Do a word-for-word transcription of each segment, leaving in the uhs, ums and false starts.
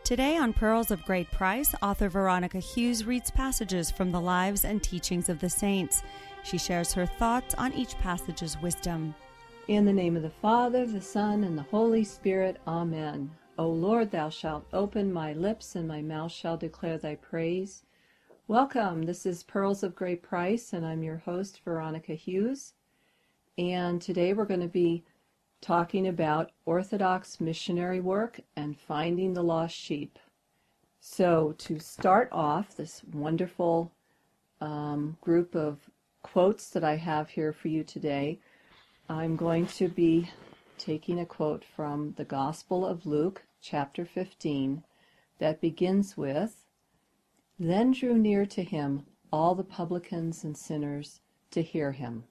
Today on Pearls of Great Price, author Veronica Hughes reads passages from the lives and teachings of the saints. She shares her thoughts on each passage's wisdom. In the name of the Father, the Son, and the Holy Spirit, Amen. O Lord, thou shalt open my lips, and my mouth shall declare thy praise. Welcome, this is Pearls of Great Price, and I'm your host, Veronica Hughes. And today we're going to be talking about Orthodox missionary work and finding the lost sheep. So to start off this wonderful um, group of quotes that I have here for you today, I'm going to be taking a quote from the Gospel of Luke, chapter fifteen, that begins with, "Then drew near to him all the publicans and sinners to hear him."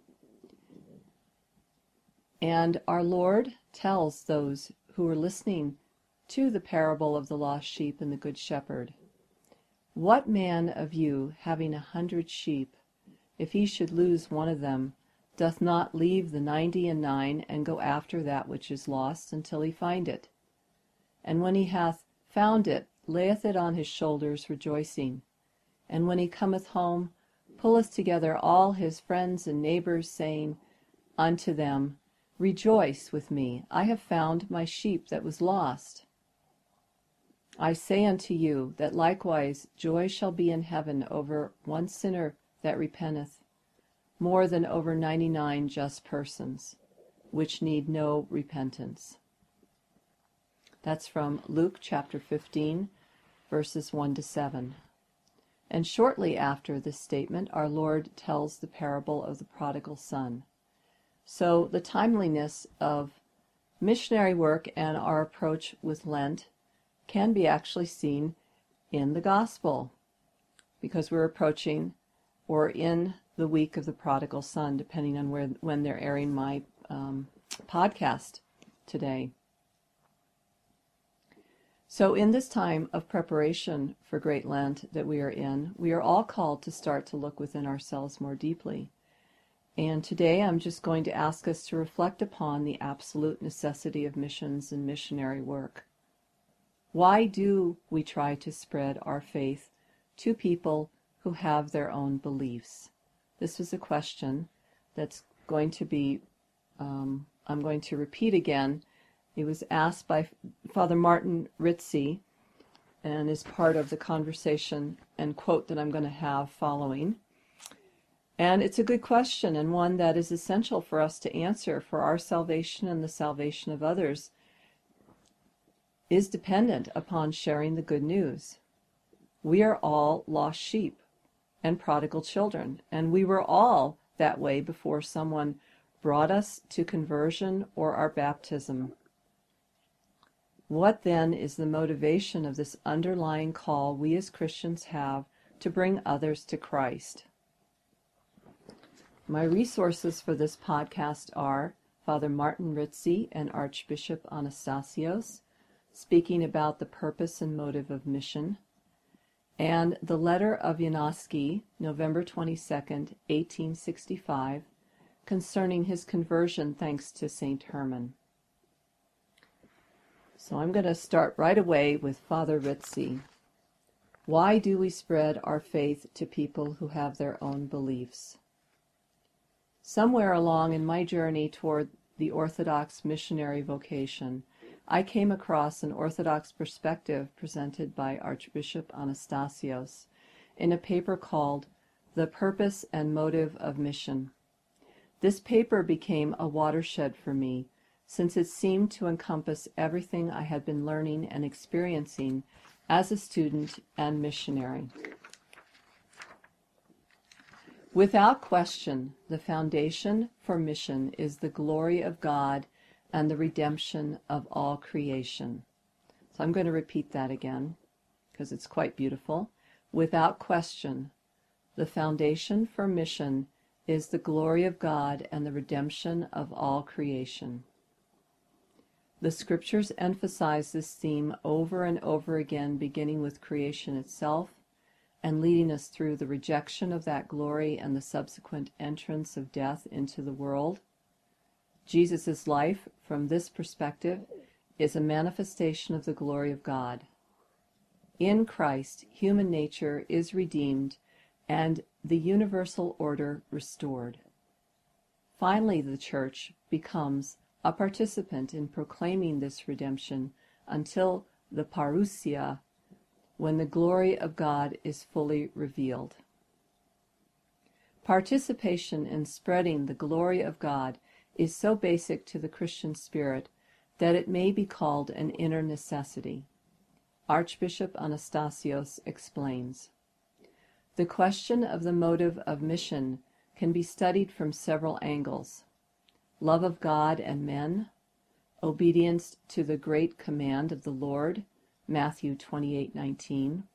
And our Lord tells those who are listening to the parable of the lost sheep and the good shepherd, "What man of you, having a hundred sheep, if he should lose one of them, doth not leave the ninety and nine, and go after that which is lost until he find it? And when he hath found it, layeth it on his shoulders, rejoicing. And when he cometh home, pulleth together all his friends and neighbors, saying unto them, Rejoice with me, I have found my sheep that was lost. I say unto you, that likewise joy shall be in heaven over one sinner that repenteth, more than over ninety-nine just persons, which need no repentance." That's from Luke chapter fifteen, verses one to seven. And shortly after this statement, our Lord tells the parable of the prodigal son. So the timeliness of missionary work and our approach with Lent can be actually seen in the gospel, because we're approaching or in the week of the prodigal son, depending on where when they're airing my um, podcast today. So in this time of preparation for Great Lent that we are in, we are all called to start to look within ourselves more deeply. And today I'm just going to ask us to reflect upon the absolute necessity of missions and missionary work. Why do we try to spread our faith to people who have their own beliefs? This is a question that's going to be, um, I'm going to repeat again. It was asked by Father Martin Ritzie and is part of the conversation and quote that I'm going to have following. And it's a good question, and one that is essential for us to answer, for our salvation and the salvation of others is dependent upon sharing the good news. We are all lost sheep and prodigal children, and we were all that way before someone brought us to conversion or our baptism. What then is the motivation of this underlying call we as Christians have to bring others to Christ? My resources for this podcast are Father Martin Ritzie and Archbishop Anastasios, speaking about the purpose and motive of mission, and the letter of Janosky, November twenty-second, eighteen sixty-five, concerning his conversion thanks to Saint Herman. So I'm going to start right away with Father Ritzie. Why do we spread our faith to people who have their own beliefs? Somewhere along in my journey toward the Orthodox missionary vocation, I came across an Orthodox perspective presented by Archbishop Anastasios in a paper called The Purpose and Motive of Mission. This paper became a watershed for me, since it seemed to encompass everything I had been learning and experiencing as a student and missionary. Without question, the foundation for mission is the glory of God and the redemption of all creation. So I'm going to repeat that again, because it's quite beautiful. Without question, the foundation for mission is the glory of God and the redemption of all creation. The scriptures emphasize this theme over and over again, beginning with creation itself and leading us through the rejection of that glory and the subsequent entrance of death into the world. Jesus' life, from this perspective, is a manifestation of the glory of God. In Christ, human nature is redeemed and the universal order restored. Finally, the Church becomes a participant in proclaiming this redemption until the parousia, when the glory of God is fully revealed. Participation in spreading the glory of God is so basic to the Christian spirit that it may be called an inner necessity. Archbishop Anastasios explains, "The question of the motive of mission can be studied from several angles: love of God and men, obedience to the great command of the Lord, Matthew twenty-eight nineteen,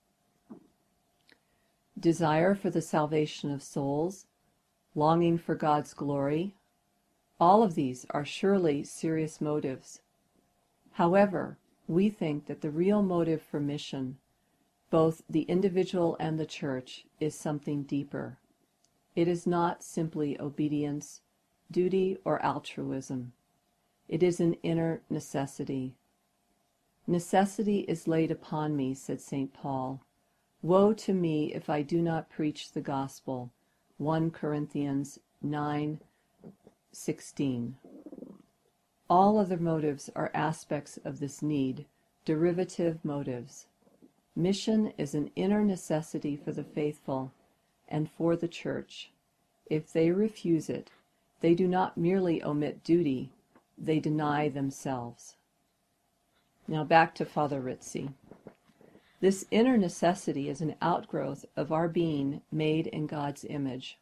desire for the salvation of souls, longing for God's glory. All of these are surely serious motives. However, we think that the real motive for mission, both the individual and the Church, is something deeper. It is not simply obedience, duty, or altruism. It is an inner necessity. Necessity is laid upon me, said Saint Paul. Woe to me if I do not preach the gospel. First Corinthians nine sixteen. All other motives are aspects of this need, derivative motives. Mission is an inner necessity for the faithful and for the Church. If they refuse it, they do not merely omit duty, they deny themselves." Now back to Father Ritzy. This inner necessity is an outgrowth of our being made in God's image.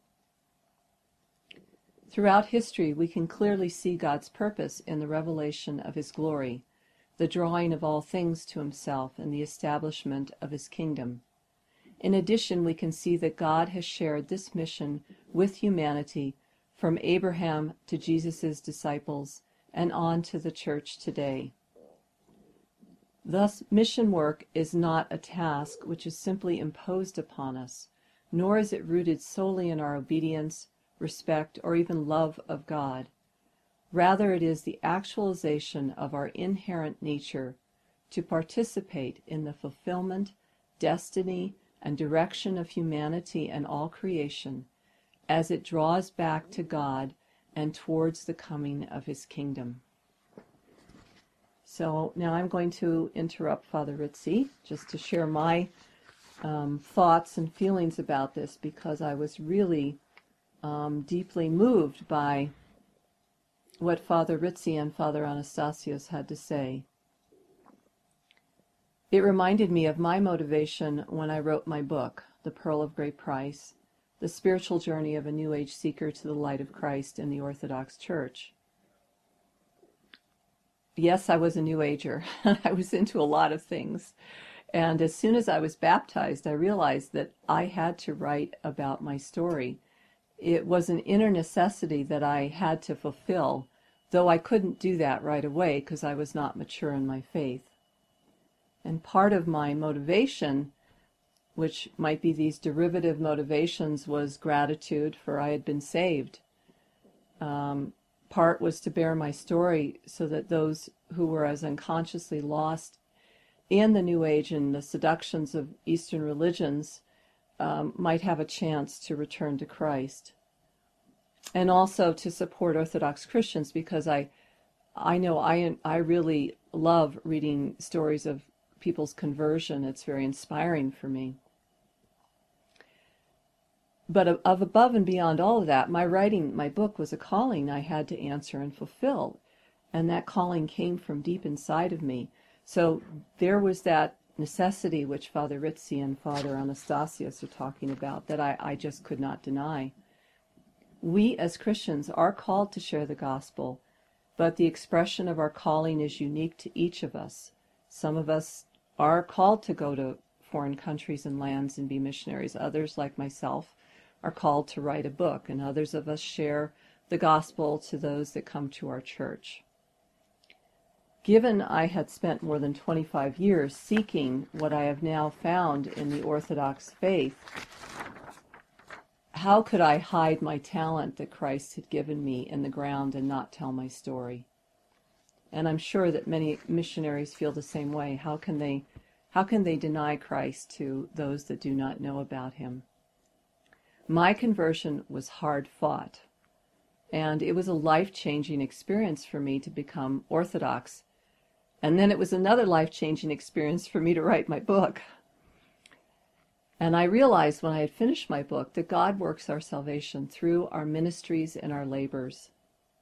Throughout history, we can clearly see God's purpose in the revelation of His glory, the drawing of all things to Himself, and the establishment of His kingdom. In addition, we can see that God has shared this mission with humanity from Abraham to Jesus' disciples and on to the Church today. Thus, mission work is not a task which is simply imposed upon us, nor is it rooted solely in our obedience, respect, or even love of God. Rather, it is the actualization of our inherent nature to participate in the fulfillment, destiny, and direction of humanity and all creation as it draws back to God and towards the coming of His kingdom. So now I'm going to interrupt Father Ritzy just to share my um, thoughts and feelings about this, because I was really um, deeply moved by what Father Ritzy and Father Anastasios had to say. It reminded me of my motivation when I wrote my book, The Pearl of Great Price, The Spiritual Journey of a New Age Seeker to the Light of Christ in the Orthodox Church. Yes, I was a New Ager. I was into a lot of things. And as soon as I was baptized, I realized that I had to write about my story. It was an inner necessity that I had to fulfill, though I couldn't do that right away because I was not mature in my faith. And part of my motivation, which might be these derivative motivations, was gratitude for I had been saved. Um, part was to bear my story so that those who were as unconsciously lost in the New Age and the seductions of Eastern religions um, might have a chance to return to Christ. And also to support Orthodox Christians, because I I know I, I really love reading stories of people's conversion. It's very inspiring for me. But of, of above and beyond all of that, my writing my book was a calling I had to answer and fulfill. And that calling came from deep inside of me. So there was that necessity which Father Ritzy and Father Anastasios are talking about that I, I just could not deny. We as Christians are called to share the gospel, but the expression of our calling is unique to each of us. Some of us are called to go to foreign countries and lands and be missionaries. Others, like myself, are called to write a book, and others of us share the gospel to those that come to our church. Given I had spent more than twenty-five years seeking what I have now found in the Orthodox faith, how could I hide my talent that Christ had given me in the ground and not tell my story? And I'm sure that many missionaries feel the same way. How can they How can they deny Christ to those that do not know about him? My conversion was hard fought, and it was a life-changing experience for me to become Orthodox. And then it was another life-changing experience for me to write my book. And I realized when I had finished my book that God works our salvation through our ministries and our labors.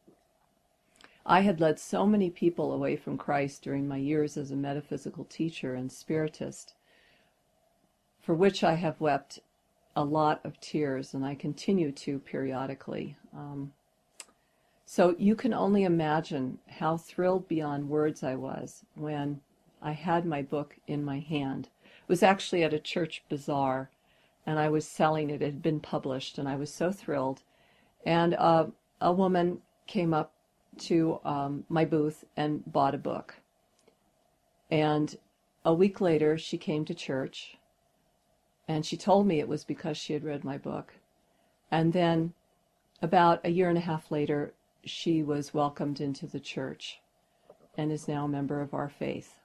I had led so many people away from Christ during my years as a metaphysical teacher and spiritist, for which I have wept a lot of tears, and I continue to periodically. Um, so you can only imagine how thrilled beyond words I was when I had my book in my hand. It was actually at a church bazaar, and I was selling it. It had been published, and I was so thrilled. And uh, a woman came up to um, my booth and bought a book. And a week later, she came to church, and she told me it was because she had read my book. And then about a year and a half later, she was welcomed into the church and is now a member of our faith.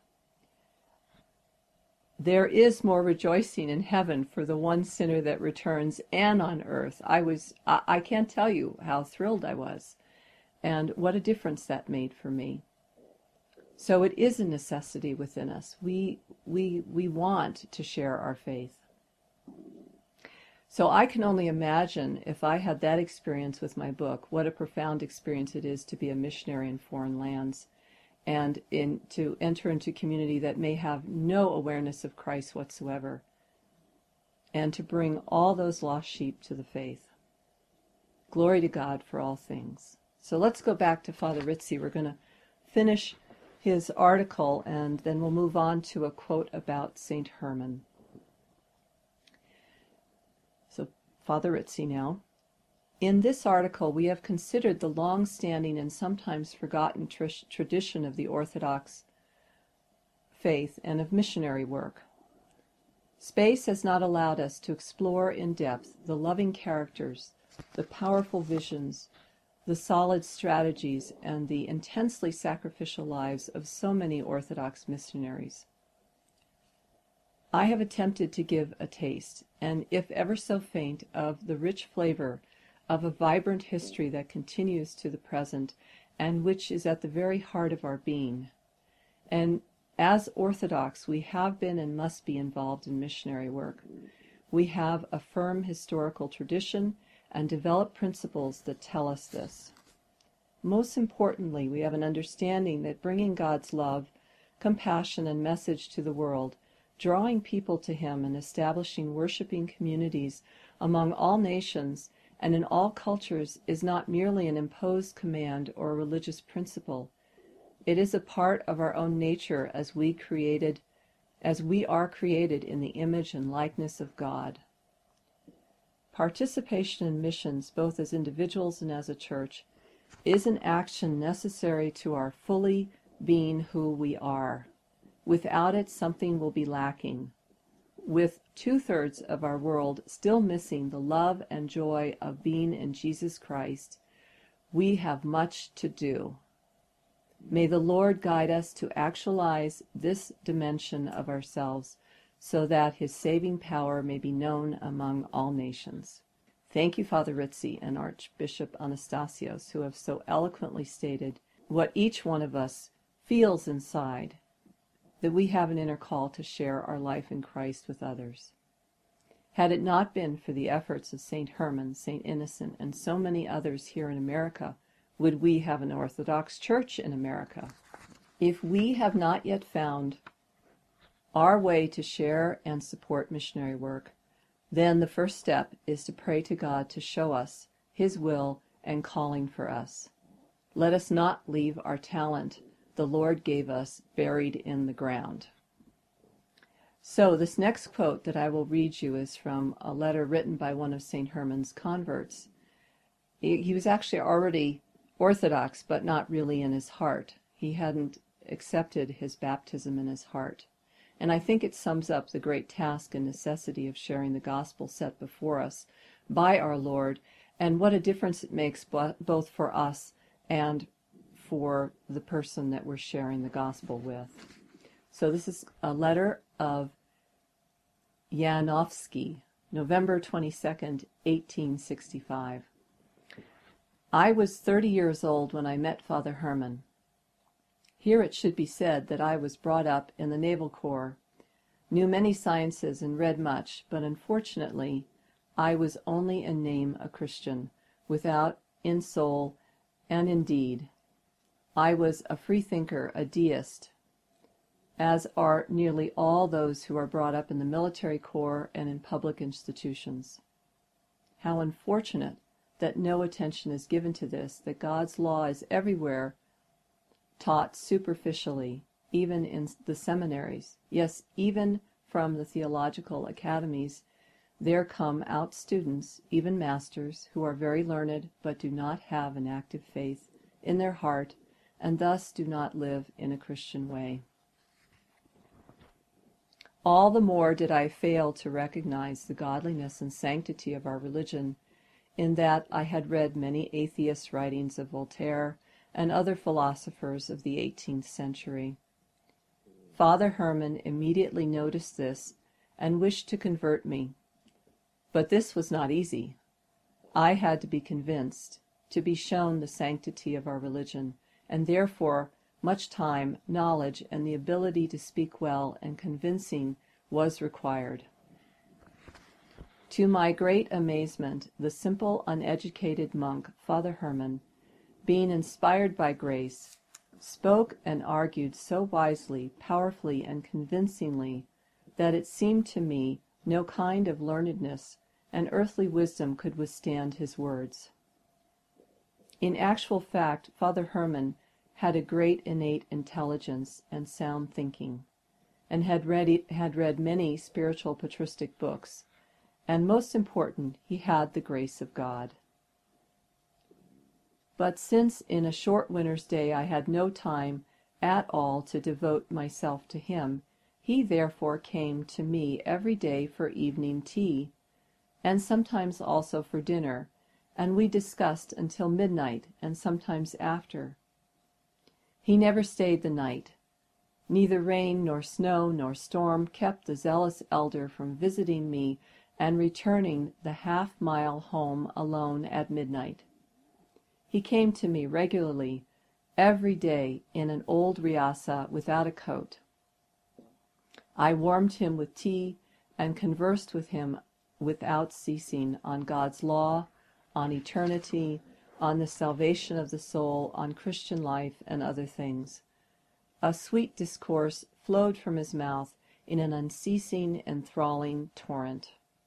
There is more rejoicing in heaven for the one sinner that returns and on earth. I was, I, I can't tell you how thrilled I was and what a difference that made for me. So it is a necessity within us. We, we, we want to share our faith. So I can only imagine, if I had that experience with my book, what a profound experience it is to be a missionary in foreign lands and in, to enter into community that may have no awareness of Christ whatsoever, and to bring all those lost sheep to the faith. Glory to God for all things. So let's go back to Father Ritzy. We're going to finish his article, and then we'll move on to a quote about Saint Herman. So, Father Ritzy now. In this article, we have considered the long-standing and sometimes forgotten tr- tradition of the Orthodox faith and of missionary work. Space has not allowed us to explore in depth the loving characters, the powerful visions, the solid strategies, and the intensely sacrificial lives of so many Orthodox missionaries. I have attempted to give a taste, and if ever so faint, of the rich flavor of a vibrant history that continues to the present and which is at the very heart of our being. And as Orthodox, we have been and must be involved in missionary work. We have a firm historical tradition and developed principles that tell us this. Most importantly, we have an understanding that bringing God's love, compassion, and message to the world, drawing people to Him and establishing worshiping communities among all nations and in all cultures is not merely an imposed command or a religious principle. It is a part of our own nature as we created, as we are created in the image and likeness of God. Participation in missions, both as individuals and as a church, is an action necessary to our fully being who we are. Without it, something will be lacking. With two-thirds of our world still missing the love and joy of being in Jesus Christ, we have much to do. May the Lord guide us to actualize this dimension of ourselves so that His saving power may be known among all nations. Thank you, Father Ritzy and Archbishop Anastasios, who have so eloquently stated what each one of us feels inside, that we have an inner call to share our life in Christ with others. Had it not been for the efforts of Saint Herman, Saint Innocent, and so many others here in America, would we have an Orthodox Church in America? If we have not yet found our way to share and support missionary work, then the first step is to pray to God to show us His will and calling for us. Let us not leave our talent the Lord gave us buried in the ground. So this next quote that I will read you is from a letter written by one of Saint Herman's converts. He was actually already Orthodox, but not really in his heart. He hadn't accepted his baptism in his heart. And I think it sums up the great task and necessity of sharing the gospel set before us by our Lord, and what a difference it makes both for us and for the person that we're sharing the gospel with. So this is a letter of Yanovsky, November twenty-second, eighteen sixty-five. I was thirty years old when I met Father Herman. Here it should be said that I was brought up in the Naval Corps, knew many sciences and read much, but unfortunately I was only in name a Christian, without in soul and in deed. I was a freethinker, a deist, as are nearly all those who are brought up in the military corps and in public institutions. How unfortunate that no attention is given to this, that God's law is everywhere taught superficially, even in the seminaries. Yes, even from the theological academies, there come out students, even masters, who are very learned but do not have an active faith in their heart and thus do not live in a Christian way. All the more did I fail to recognize the godliness and sanctity of our religion, in that I had read many atheist writings of Voltaire and other philosophers of the eighteenth century. Father Herman immediately noticed this and wished to convert me. But this was not easy. I had to be convinced, to be shown the sanctity of our religion, and therefore much time, knowledge, and the ability to speak well and convincing was required. To my great amazement, the simple, uneducated monk, Father Herman, being inspired by grace, spoke and argued so wisely, powerfully, and convincingly that it seemed to me no kind of learnedness and earthly wisdom could withstand his words. In actual fact, Father Herman had a great innate intelligence and sound thinking, and had read, had read many spiritual patristic books, and most important, he had the grace of God. But since in a short winter's day I had no time at all to devote myself to him, he therefore came to me every day for evening tea, and sometimes also for dinner, and we discussed until midnight, and sometimes after. He never stayed the night. Neither rain nor snow nor storm kept the zealous elder from visiting me and returning the half-mile home alone at midnight. He came to me regularly, every day, in an old riasa without a coat. I warmed him with tea and conversed with him without ceasing on God's law, on eternity, on the salvation of the soul, on Christian life, and other things. A sweet discourse flowed from his mouth in an unceasing, enthralling torrent.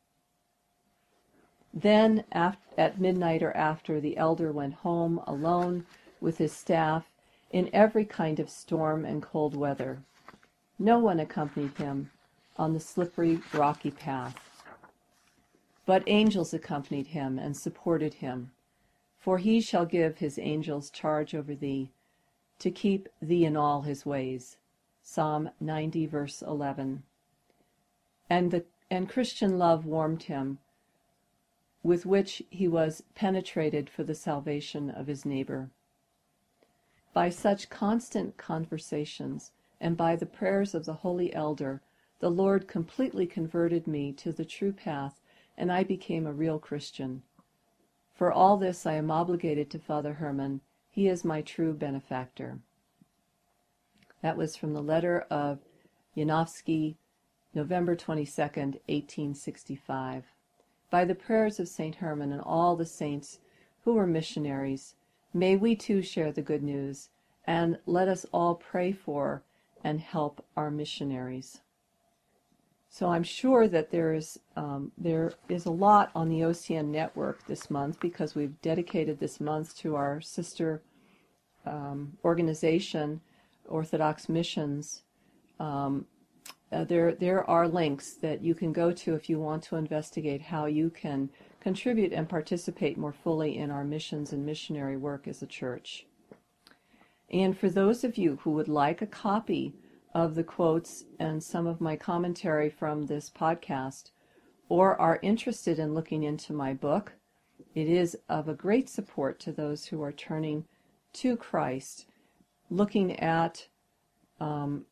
Then, at midnight or after, the elder went home alone with his staff in every kind of storm and cold weather. No one accompanied him on the slippery, rocky path. But angels accompanied him and supported him. For he shall give his angels charge over thee, to keep thee in all his ways. Psalm ninety, verse eleven. And, the, and Christian love warmed him, with which he was penetrated for the salvation of his neighbor. By such constant conversations, and by the prayers of the holy elder, the Lord completely converted me to the true path, and I became a real Christian. For all this I am obligated to Father Herman. He is my true benefactor. That was from the letter of Yanovsky, November twenty-second, eighteen sixty-five. By the prayers of Saint Herman and all the saints who were missionaries, may we too share the good news, and let us all pray for and help our missionaries. So I'm sure that there is um, there is a lot on the O C N network this month, because we've dedicated this month to our sister um, organization, Orthodox Missions. Um, uh, there there are links that you can go to if you want to investigate how you can contribute and participate more fully in our missions and missionary work as a church. And for those of you who would like a copy of the quotes and some of my commentary from this podcast, or are interested in looking into my book, it is of a great support to those who are turning to Christ, looking at um,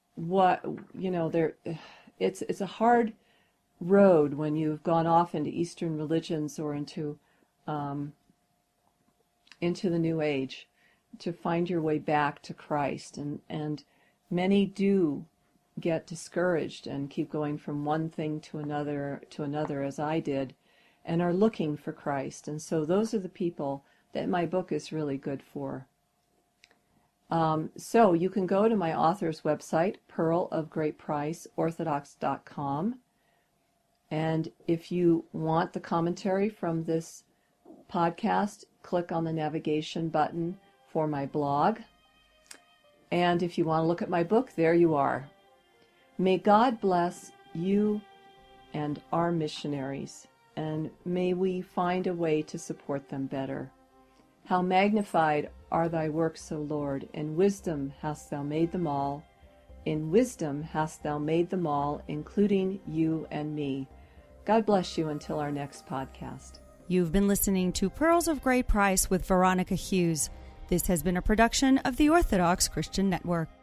what, you know, there, it's it's a hard road when you've gone off into Eastern religions or into um, into the New Age to find your way back to Christ, and and many do get discouraged and keep going from one thing to another to another, as I did, and are looking for Christ. And so those are the people that my book is really good for. Um, so you can go to my author's website, pearl of great price orthodox dot com. And if you want the commentary from this podcast, click on the navigation button for my blog. And if you want to look at my book, there you are. May God bless you and our missionaries, and may we find a way to support them better. How magnified are thy works, O Lord! In wisdom hast thou made them all. In wisdom hast thou made them all, including you and me. God bless you until our next podcast. You've been listening to Pearls of Great Price with Veronica Hughes. This has been a production of the Orthodox Christian Network.